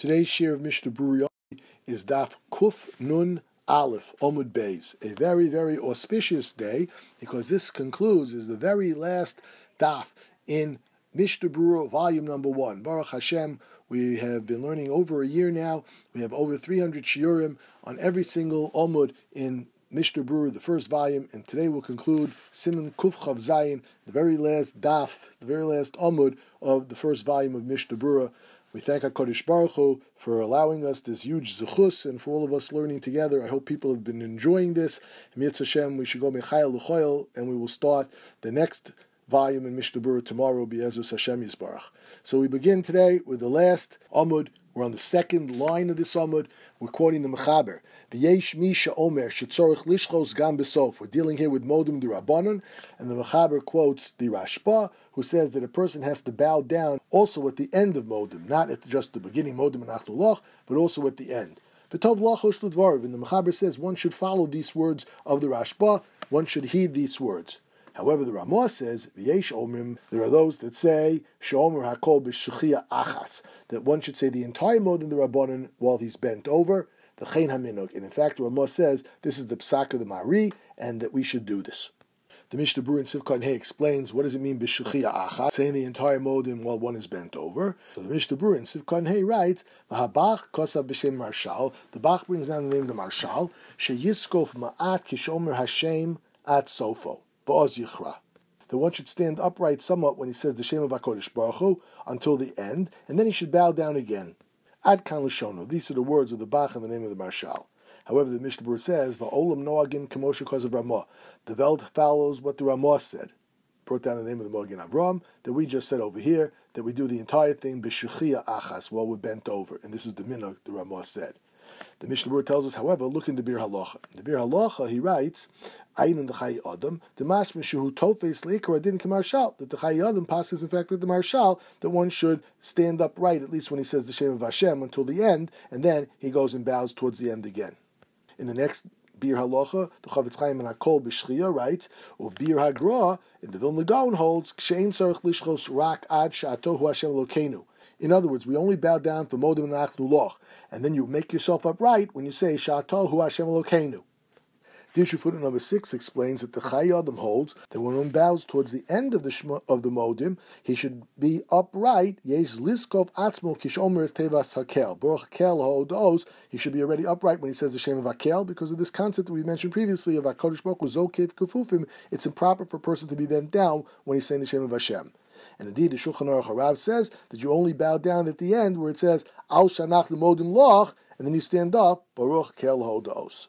Today's share of Mishnah Berurah is Daf Kuf Nun Aleph Omud Beis, a very, very auspicious day because this concludes is the very last Daf in Mishnah Berurah volume number 1. Baruch Hashem, we have been learning over a year now. We have over 300 shiurim on every single Omud in Mishnah Berurah, the first volume, and today we'll conclude Siman Kuf Chav Zayin, the very last Daf, the very last Omud of the first volume of Mishnah Berurah. We thank HaKadosh Baruch Hu for allowing us this huge zechus and for all of us learning together. I hope people have been enjoying this. Mitzvah Hashem, we should go Mechayel L'Choyel, and we will start the next volume in Mishnah Berurah tomorrow, Be'ezus Hashem Yisbarach. So we begin today with the last Amud. We're on the second line of this Amud. We're quoting the Mechaber. V'yesh misha omer shetzorich lishchos gam besof. We're dealing here with Modim D'Rabbanan, and the Mechaber quotes the Rashba, who says that a person has to bow down also at the end of Modim, not at just the beginning, Modim and Achlulach, but also at the end. V'tov lachosh l'dvarav, and the Mechaber says one should follow these words of the Rashba, one should heed these words. However, the Ramah says, V'yesh omrim, there are those that say, She'omer hakol b'shechia achas, that one should say the entire Modim D'Rabbanan while he's bent over, the Chen HaMinug. And in fact, the Ramah says, this is the Psak of the Mari, and that we should do this. The Mishnah Berurah in Sivkot Hey explains, what does it mean, b'shechia achas, saying the entire Modim while one is bent over. So the Mishnah Berurah in Sivkot Hey writes, V'habach kosav b'shem Marshal, the Bach brings down the name of the Marshal, she'yiskof ma'at kishomer Hashem at sofo. That one should stand upright somewhat when he says the Shem of HaKadosh Baruch Hu until the end, and then he should bow down again. Ad kan l'shono. These are the words of the Bach in the name of the Marshal. However, the Mishnah Berurah says, Va'olam noagim k'moshe kosav Ramah. The Welt follows what the Ramah said. Brought down the name of the Magen Avram, that we just said over here, that we do the entire thing b'shechia achas, while we're bent over. And this is the minhag the Ramah said. The Mishnah Berurah tells us, however, look in the Bir Halacha. The Bir Halacha, he writes, Ayin in the Chai Adam, the Mashma Shehu Tofes Leikar Adin Kamarshal, that the Chai Adam passes, in fact, that the Marshal, that one should stand upright, at least when he says the Shem of Hashem, until the end, and then he goes and bows towards the end again. In the next Bir Halacha, the Chavetz Chaim and HaKol B'Shchia writes, or Bir Hagra, in the Vilna Gaon holds, Kshein Tzarech Lishchos Rak Ad Sha'ato Hu Hashem Elokeinu. In other words, we only bow down for Modim and Achlulach, and then you make yourself upright when you say Sha'ato Hu Hashem Elokeinu. The issue footnote number 6 explains that the Chai Adam holds that when one bows towards the end of the Modim, he should be upright. Yesh liskov atzmo kishomer es tevas hakel. Baruch hakel hodos. He should be already upright when he says the Shem of Hakel, because of this concept that we mentioned previously of HaKadosh Baruch Hu Zokev Kufufim. It's improper for a person to be bent down when he's saying the Shem of Hashem. And indeed, the Shulchan Aruch Harav says that you only bow down at the end where it says Al Shanach L'Modim Loch, and then you stand up Baruch Kel Hodos.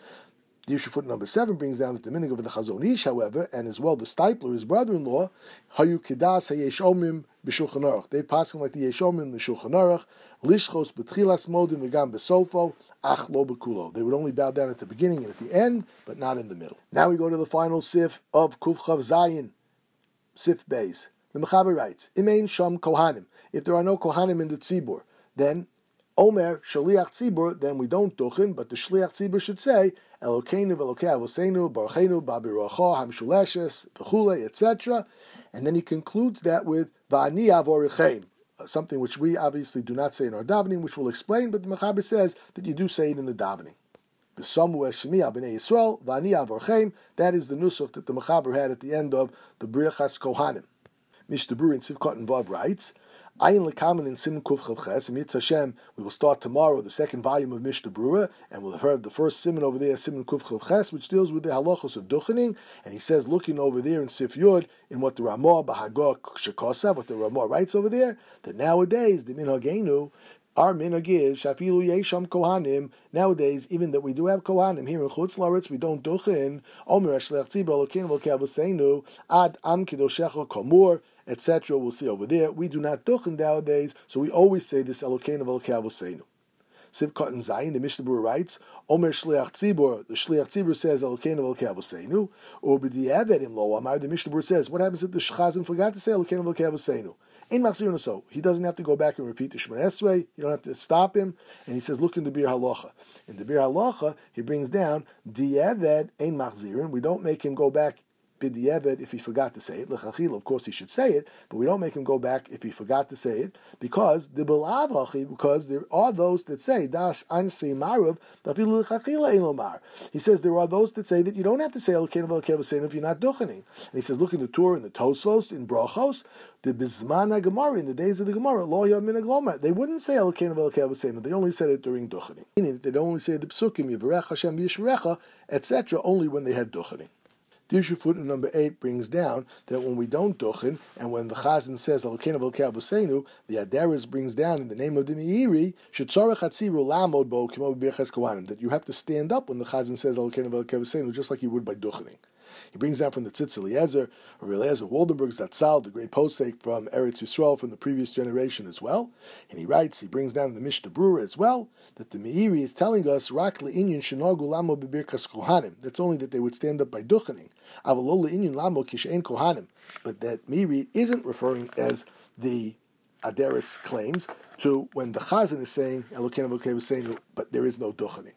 The issue footnote number 7 brings down that the meaning of the Chazon Ish, however, and as well the Stipler, his brother-in-law, Hayu Kedas HaYesh Omim B'Shulchan Aruch. They pass him like the Yesh Omim in the Shulchan Aruch, Lishchos B'Tchilas Modim V'Gam B'Sofo, Ach Lo B'Kulo. They would only bow down at the beginning and at the end, but not in the middle. Now we go to the final sif of Kuf Chav Zayin, Sif Beis. The Mechaber writes, Imein Sham Kohanim. If there are no Kohanim in the Tzibur, then Omer Shaliach Tzibur, then we don't duchen, but the Shliach Tzibur should say, Elokeinu v'Elokei Avoseinu, Barucheinu, Babirocho, Hamshuleshes, V'chule, etc. And then he concludes that with Va'ani Avorichem, something which we obviously do not say in our davening, which we'll explain, but the Mechaber says that you do say it in the davening. V'samu Shemiah b'nei Yisrael, Va'ani Avorichem, that is the nusach that the Mechaber had at the end of the Briachas Kohanim. Mishnah Berurah in Sivkot and Vav writes, Ayin lekamen in Siman Kuf Chav Ches, and Mitzvah Hashem, we will start tomorrow the second volume of Mishnah Berurah, and we'll have heard the first Siman over there, Siman Kuf Chav Ches, which deals with the halachos of duchening, and he says, looking over there in Sif Yud, in what the Ramah Bahagah Shekosav, what the Ramah writes over there, that nowadays, the Minhagenu, our minhag is shafilu yesham kohanim. Nowadays, even that we do have kohanim here in Chutz Laretz, we don't duchen. Omer Shlech Tzibur Elokeinu v'Elokei Avoseinu ad am kidoshecha komur, etc. We'll see over there. We do not duchen nowadays, so we always say this Elokeinu v'Elokei Avoseinu. Sivkot and Zayin, the Mishnah Berurah writes, Omer Shliach Tzibur, the Shliach Tzibur says Elokeinu v'Elokei Avoseinu, or b'di'evedim lo amar, the Mishnah Berurah says, what happens if the Shchazim forgot to say Elokeinu v'Elokei Avoseinu? Ein machzirun so. He doesn't have to go back and repeat the Shemona Esrei. You don't have to stop him. And he says, look in the Bir Halacha. In the Bir Halacha, he brings down, Di'eved ein machzirun. We don't make him go back b'diavad if he forgot to say it. L'chachila, of course, he should say it, but we don't make him go back if he forgot to say it, because there are those that say das ansi marav dafilu l'chachila ein lomar. He says there are those that say that you don't have to say Elokeinu v'Elokeinu v'Seinu if you're not duchening. And he says, look in the Torah and the Tosfos in Brachos, the Bizmana Gemara, in the days of the Gemara, Lo Yom Min Glomar, they wouldn't say Elokeinu v'Elokeinu v'Seinu. They only said it during duchening, meaning that they'd only say the psukim Yivarech Hashem v'Yishmerecha, etc., only when they had duchening. Dirshu footnote number 8 brings down that when we don't duchen, and when the Chazan says Elokeinu v'Elokeinu v'Seinu, the Aderes brings down in the name of the Meiri, Shetzorech Hatziru Lamod Bo Kimo B'Birchas Kohanim, that you have to stand up when the Chazan says Elokeinu v'Elokeinu v'Seinu, just like you would by duchening. He brings down from the Tzitz Eliezer, or Eliezer Waldenberg Zatzal, the great posek from Eretz Yisrael from the previous generation as well. And he writes, he brings down the Mishnah Berurah as well, that the Meiri is telling us, Rak le'inyin shenagu lamo b'birkas kohanim. That's only that they would stand up by duchening. Avalo le'inyin lamo kishein kohanim. But that Meiri isn't referring, as the Aderes claims, to when the Chazan is saying, Elokeinu v'Elokeinu v'Seinu, but there is no duchening.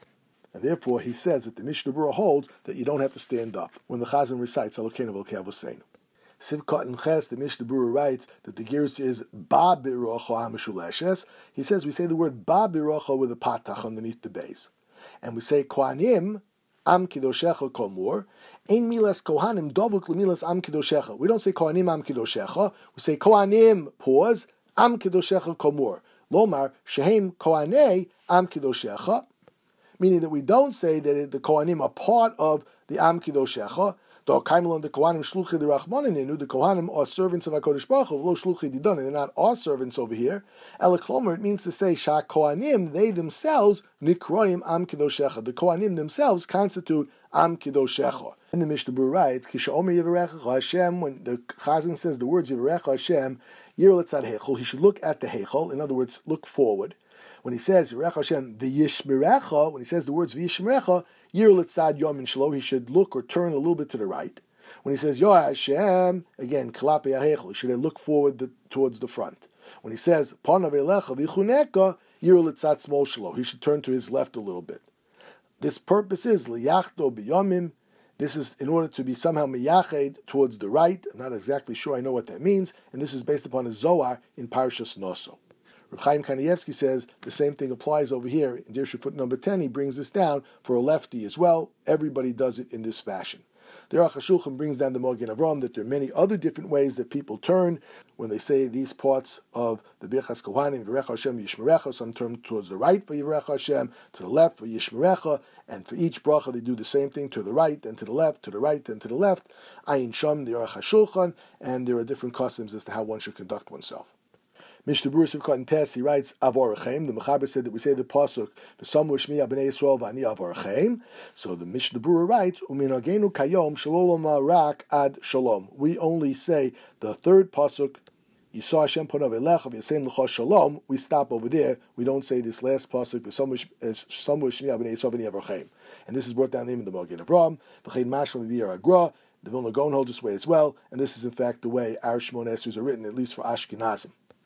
And therefore, he says that the Mishnah Berurah holds that you don't have to stand up when the Chazan recites Elokeinu v'Elokeinu v'Seinu. Sivkot and Ches, the Mishnah Berurah writes that the Gerus is Ba Birocha HaMeshuleshes. He says we say the word Ba Birocha with a patach underneath the base. And we say Kohanim Am Kidoshecha Komur. Ein Milas Kohanim Dovuk Lemilas Am Kidoshecha. We don't say Kohanim Am Kidoshecha. We say Kohanim, pause, Am Kidoshecha Komur. Lomar, Shehem Kohanei Am Kidoshecha. Meaning that we don't say that the Kohanim are part of the Am Kidoshecha. The Kohanim shluchi the Rachmaninu. The Kohanim are servants of HaKadosh Baruch Hu. Lo shluchi didon. They're not our servants over here. Elaklomer, it means to say Shah Kohanim, they themselves nikroim Am Kidoshecha. The Kohanim themselves constitute Am Kidoshecha. In the Mishnah Berurah writes, Kisha Omer Yivarecha Hashem, when the Chazan says the words Yivarecha Hashem, Yirol Etzad Heichel, he should look at the Heichel. In other words, look forward. When he says Yivarech Hashem v'yishmerecha, when he says the words v'yishmerecha, Yirul Etzad Yomin Shelo, he should look or turn a little bit to the right. When he says Yo Hashem, again Kalape Yahechel, he should look forward towards the front. When he says Panav Elecha v'chuneka, Yirul Etzad Smol Shelo, he should turn to his left a little bit. This purpose is liyachdo b'yomim. This is in order to be somehow miyached towards the right. I'm not exactly sure I know what that means, and this is based upon a Zohar in Parshas Noso. Reb Chaim Kanievsky says the same thing applies over here. In Dirshu foot number 10, he brings this down for a lefty as well. Everybody does it in this fashion. The Aruch HaShulchan brings down the Magen Avraham that there are many other different ways that people turn when they say these parts of the Birchas Kohanim, Yivarech Hashem Yishmerecha. Some turn towards the right for Yivarech Hashem, to the left for Yishmerecha, and for each bracha they do the same thing, to the right, then to the left, to the right, then to the left. Ayin Sham, the Aruch HaShulchan, and there are different customs as to how one should conduct oneself. Mishnah Berurah Sivkot and Tes, he writes Avorachem. The Mechaber said that we say the pasuk v'samu shmi b'nei Yisrael v'ani Avorachem. So the Mishnah Berurah writes Uminagenu kayom shalom rak ad shalom. We only say the third pasuk Yisah Hashem panav elecha v'yasein l'cha shalom. We stop over there. We don't say this last pasuk v'samu shmi b'nei Yisrael v'ani Avorachem. And this is brought down in the Magen Avraham. V'chein mashma v'yir agra. The Vilna Gaon holds this way as well. And this is in fact the way our Shmona Esrei are written, at least for Ashkenazim.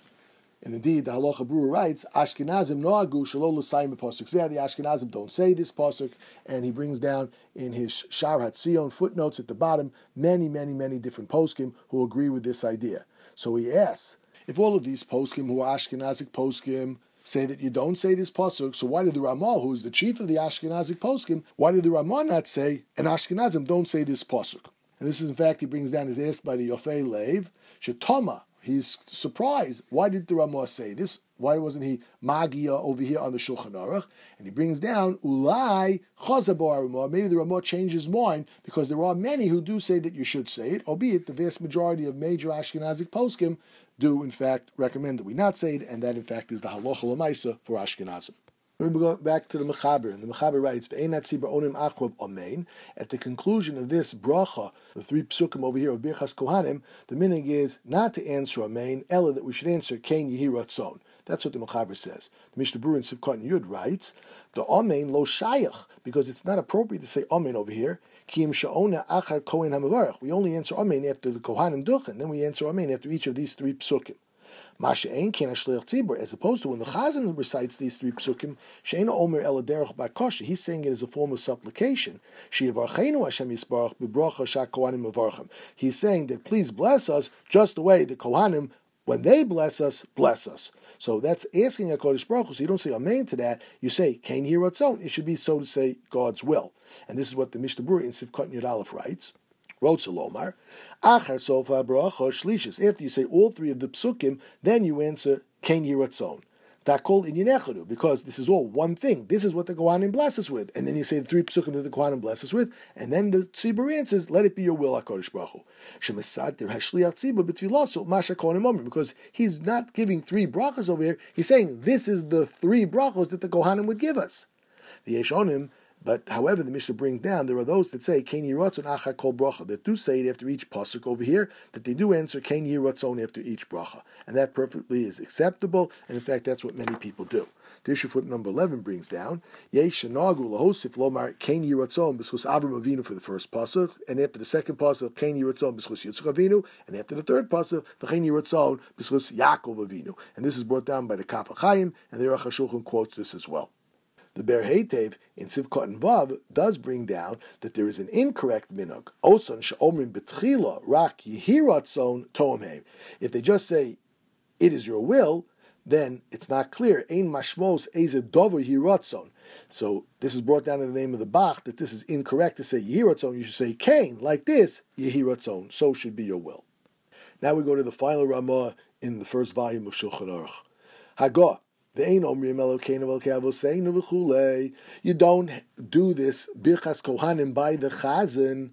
And indeed, the Halacha Berurah writes, Ashkenazim noagu shelo l'sayim b'pasuk zeh. The Ashkenazim don't say this pasuk, and he brings down in his Shar HaTzion footnotes at the bottom many different poskim who agree with this idea. So he asks, if all of these poskim who are Ashkenazic poskim say that you don't say this pasuk, so why did the Ramah, who is the chief of the Ashkenazic poskim, why did the Ramah not say, and Ashkenazim don't say this pasuk? And this is, in fact, he brings down, is asked by the Yofei Lev, Shetoma. He's surprised. Why did the Ramah say this? Why wasn't he Magia over here on the Shulchan Aruch? And he brings down Ulai Chazabo Ramah. Maybe the Ramah changed his mind because there are many who do say that you should say it, albeit the vast majority of major Ashkenazic poskim do in fact recommend that we not say it, and that in fact is the Halacha L'maisa for Ashkenazim. We go back to the Mechaber, and the Mechaber writes, at the conclusion of this bracha, the three psukim over here of Birchas Kohanim, the minig is not to answer Amen, ella that we should answer Kein Yehi Ratzon. That's what the Mechaber says. The Mishnah Berurah in Sivkot and Yud writes, the Amen lo shayach, because it's not appropriate to say Amen over here. Ki im sha'ona achar kohen hamavarach. We only answer Amen after the Kohanim duchen, then we answer Amen after each of these three psukim. Masha ein ken shliach tzibur, as opposed to when the Chazan recites these three psukim, she'ena omer el derech ba'kosha, he's saying it as a form of supplication. She'yivarcheinu Hashem yisbarach b'bracha sha'kohanim mevarchem. He's saying that please bless us just the way the Kohanim, when they bless us, bless us. So that's asking HaKadosh Baruch Hu. So you don't say amen to that. You say Kain Yiratzon. It should be, so to say, God's will. And this is what the Mishnah Berurah in Sivkot Yud Aleph writes. Rotzelomar, Achar Sofa Bracha Shlishis. After you say all three of the psukim, then you answer Kain Yiratzon. Takol in Yinecharu, because this is all one thing. This is what the Kohanim bless us with. And then you say the three psukim that the Kohanim bless us with, and then the Tzibur answers, let it be your will, HaKadosh Baruch Hu. Shemesadir hashliach tzibur b'tfilaso masha kohanim omrim, because he's not giving three brachos over here. He's saying this is the three brachos that the Kohanim would give us. The Yeshonim. But however, the Mishnah brings down, there are those that say Kain Yiratzon Achar Kol Bracha, that do say it after each pasuk over here, that they do answer Kain Yiratzon after each bracha, and that perfectly is acceptable. And in fact, that's what many people do. The issue foot number 11 brings down Yesh Nagu Lahosif Lomar Kain Yiratzon b'schus Avram Avinu for the first pasuk, and after the second pasuk Kain Yiratzon b'schus Yitzchak Avinu, and after the third pasuk Kain Yiratzon b'schus Yaakov Avinu. And this is brought down by the Kaf HaChaim, and the Aruch HaShulchan quotes this as well. The Ber Heitev in Sivkot and Vav does bring down that there is an incorrect minhag. Oson she'omrim betchila rak yihiratzon toamheim. If they just say, it is your will, then it's not clear. Ein mashmos eze dover yihiratzon. So this is brought down in the name of the Bach, that this is incorrect to say yihiratzon. You should say Kain, like this, yihiratzon. So should be your will. Now we go to the final Ramah in the first volume of Shulchan Aruch. Hagah. You don't do this birchas kohanim by the chazan.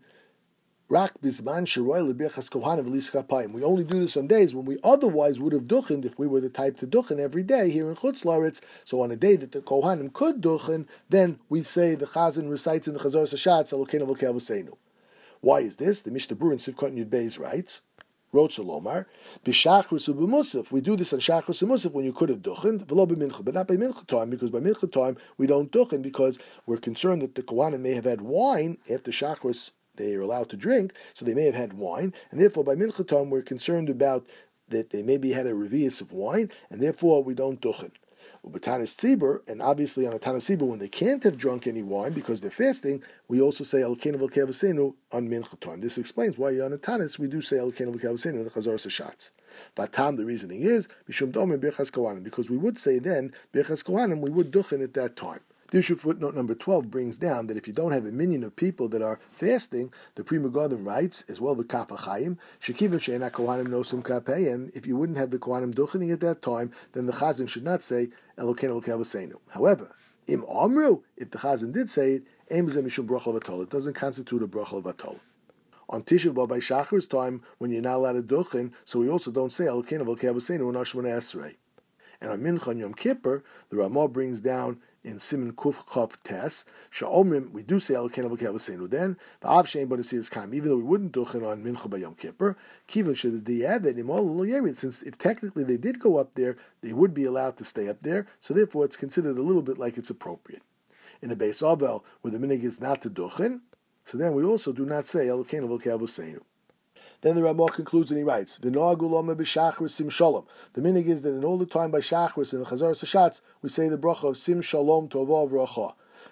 We only do this on days when we otherwise would have duchened if we were the type to duchen every day here in Chutz Laretz. So on a day that the kohanim could duchen, then we say the chazan recites in the Chazar Sashatz Elokeinu v'Elokei Avoseinu. Why is this? The Mishnah Berurah in Sivkot Yud Beis writes. Rotzelomar, b'shachrus u'b'musaf. We do this on shachrus and musaf when you could have duchen, v'lo b'mincha, but not by mincha time, because by mincha time we don't duchen because we're concerned that the Kohanim may have had wine after shachrus. They are allowed to drink, so they may have had wine, and therefore by mincha time we're concerned about that they maybe had a revius of wine, and therefore we don't duchen. Tanis Tzibur, and obviously on a Tanis Tzibur, when they can't have drunk any wine because they're fasting, we also say Elokeinu v'Elokei Avoseinu on Mincha time. This explains why on a Tanis we do say Elokeinu v'Elokei Avoseinu in the Chazar Sashatz. Vatam, the reasoning is Mishum Domer Birchas Kohanim, because we would say then Birchas Kohanim, we would duchen at that time. The issue footnote number 12 brings down that if you don't have a minion of people that are fasting, the Pri Megadim writes, as well the Kaf HaChaim, Shekivim she'ena Kohanim nosum kapayim, if you wouldn't have the Kohanim duchening at that time, then the Chazan should not say Elokeinu v'Elokei Avoseinu. However, Im Amru, if the Chazan did say it, Ein b'zeh mishum bracha l'vatol, it doesn't constitute a bracha l'vatol. On Tisha B'Av by Shachar's time, when you're not allowed to duchen, so we also don't say Elokeinu v'Elokei Avoseinu on Shmoneh Esrei. And on Mincha and Yom Kippur, the Ramah brings down in Siman Kuf Chav Tes, Sha'omrim, we do say Elokeinu v'Elokei Avoseinu then, V'av she'ein bo nesiyas kam, even though we wouldn't duchen on Mincha by Yom Kippur, Kivan she'diyavad imol lo yerid, since if technically they did go up there, they would be allowed to stay up there, so therefore it's considered a little bit like it's appropriate. In a Beis Avel, where the minhag is not to duchen, so then we also do not say Elokeinu v'Elokei Avoseinu. Then the Ramah concludes and he writes, the minhag is that in all the time by Shachris in the Chazar Sashatz, we say the bracha of Sim Shalom Tovah V'Racha.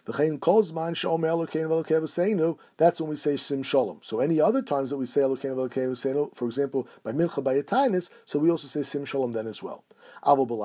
That's when we say Sim Shalom. So any other times that we say Elokeinu v'Elokei Avoseinu, for example, by Mincha by Yatainis, so we also say Sim Shalom then as well. But when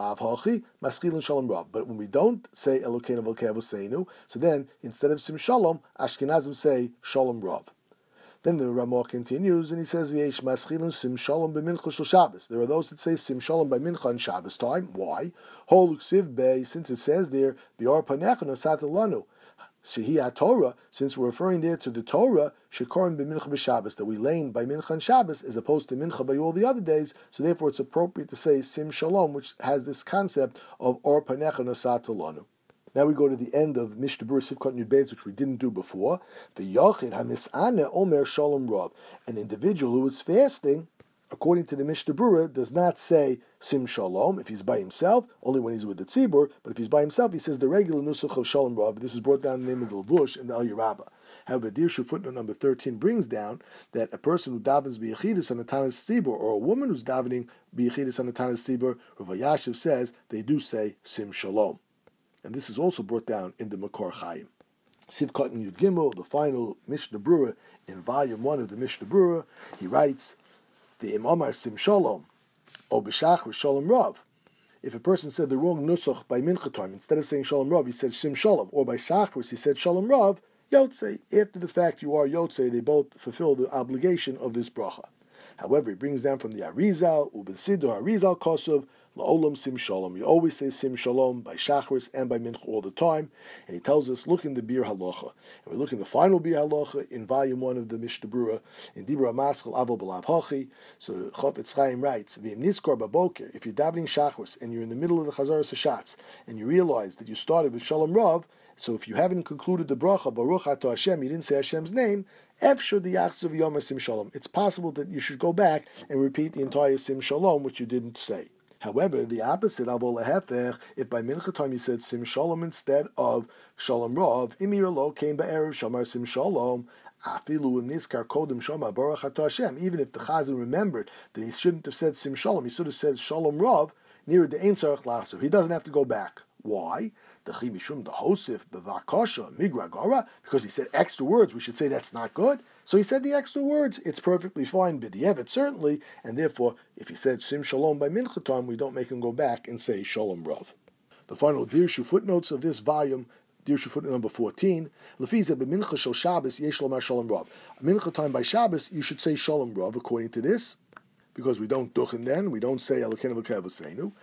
we don't say Elokeinu v'Elokei Avoseinu, so then instead of Sim Shalom, Ashkenazim say Shalom Rav. Then the Ramah continues and he says, "V'yesh maschilin sim shalom b'mincha shel Shabbos." There are those that say sim shalom by mincha on Shabbos time. Why? Holuksiv bei, since it says there, "Bior panecha nasat lanu." Shehi Torah, since we're referring there to the Torah, shekorim b'mincha b'Shabbos, that we lane by mincha on Shabbos as opposed to mincha by all the other days. So therefore, it's appropriate to say sim shalom, which has this concept of or panecha nasat lanu. Now we go to the end of Mishnah Berurah Sivkot Yud Beis, which we didn't do before. The Yochid HaMis'aneh Omer Shalom Rav. An individual who is fasting, according to the Mishnah Berurah, does not say Sim Shalom if he's by himself, only when he's with the Tzibur. But if he's by himself, he says the regular Nusach of Shalom Rav. This is brought down in the name of the Levush and the Al Yerabah. However, Dirshu footnote number 13 brings down that a person who davens b'yechidus on the Tanas Tzibur, or a woman who's davening b'yechidus on the Tanas Tzibur, Rav Yashiv says they do say Sim Shalom. And this is also brought down in the Makor Chaim. Sivkot and Yud Gimel, the final Mishnah Brura, in volume 1 of the Mishnah Brura, he writes, the Imamar Sim Shalom, or B'shachar Shalom Rav. If a person said the wrong nusach by mincha time, instead of saying Shalom Rav, he said Sim Shalom, or by Shachris, he said Shalom Rav, Yotzei. After the fact, you are Yotzei. They both fulfill the obligation of this bracha. However, he brings down from the Arizal, Ubensido Arizal Kosov, La'olam Sim Shalom. You always say Sim Shalom by Shachris and by Mincha all the time. And he tells us, look in the Bir Halacha. And we look in the final Bir Halacha in volume 1 of the Mishnah Brura, in Dibra Maskal Abel B'Lav Hachi. So Chofetz Chaim writes, V'im Niskor Baboker, if you're davening Shachris and you're in the middle of the Chazaras Hashatz, and you realize that you started with Shalom Rav, so if you haven't concluded the bracha, Baruch Ato Hashem, you didn't say Hashem's name, it's possible that you should go back and repeat the entire Sim Shalom, which you didn't say. However, the opposite, if by Mincha time you said Sim Shalom instead of Shalom Rav, Imir Lo came by Erev Shamar Sim Shalom, even if the Chazan remembered that he shouldn't have said Sim Shalom, he should have said Shalom Rav, near the Ein Tzarech Laso. He doesn't have to go back. Why? Because he said extra words. We should say that's not good. So he said the extra words. It's perfectly fine, b'di'evet certainly, and therefore, if he said Sim Shalom by Mincha time, we don't make him go back and say Shalom Rav. The final Dirshu footnotes of this volume, Dirshu footnote number 14, Lefiza b'mincha shel Shabbos yesh lomar Shalom Rav. Mincha time by Shabbos, you should say Shalom Rav according to this, because we don't duchen then, we don't say Elokeinu v'Kevoseinu.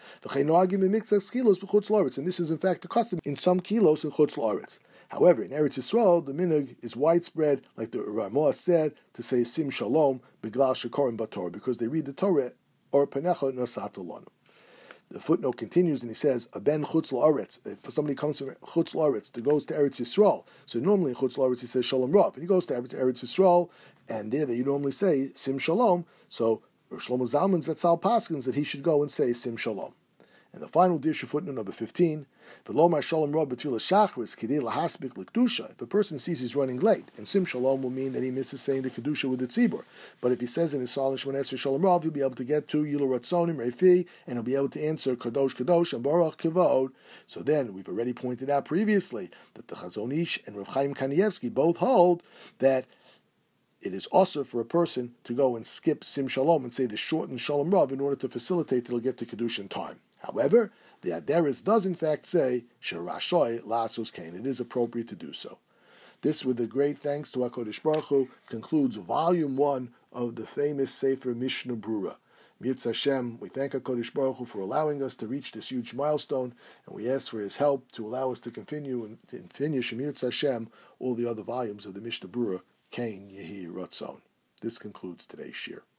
And this is in fact the custom in some kilos in Chutz La'aretz. However, in Eretz Yisrael, the minhag is widespread, like the Ramah said, to say Sim Shalom b'glal shekorim b'Torah, because they read the Torah, or Panecha Nasatu Lanu. The footnote continues and he says, a ben Chutz La'aretz, if somebody comes from Chutz La'aretz that goes to Eretz Yisrael, so normally in Chutz La'aretz he says Shalom Rav, and he goes to Eretz Yisrael, and there you normally say Sim Shalom, so Shlomo Zalman Zatzal Paskins that he should go and say Sim Shalom. And the final Dirshu footnote number 15, V'lomar Shalom Rav b'tfilas Shachris kidei lahasbik l'kedusha. If a person sees he's running late, and Sim Shalom will mean that he misses saying the kedusha with the tzibur. But if he says in his Salin Shemon Esrei Shalom Rav, he'll be able to get to Yilu Ratzonim Reifi, and he'll be able to answer Kadosh Kadosh and Baruch Kivod. So then, we've already pointed out previously that the Chazon Ish and Rav Chaim Kanievsky both hold that it is also for a person to go and skip Sim Shalom and say the shortened Shalom Rav in order to facilitate that he'll get to Kedusha in time. However, the Aderes does in fact say Sherashoy Lasos Kain. It is appropriate to do so. This, with a great thanks to HaKadosh Baruch Hu, concludes volume 1 of the famous Sefer Mishnah Brura. Mirz Hashem, we thank HaKadosh Baruch Hu for allowing us to reach this huge milestone, and we ask for His help to allow us to continue and finish Mirz Hashem all the other volumes of the Mishnah Brura. Kain Yehi Ratzon. This concludes today's shir.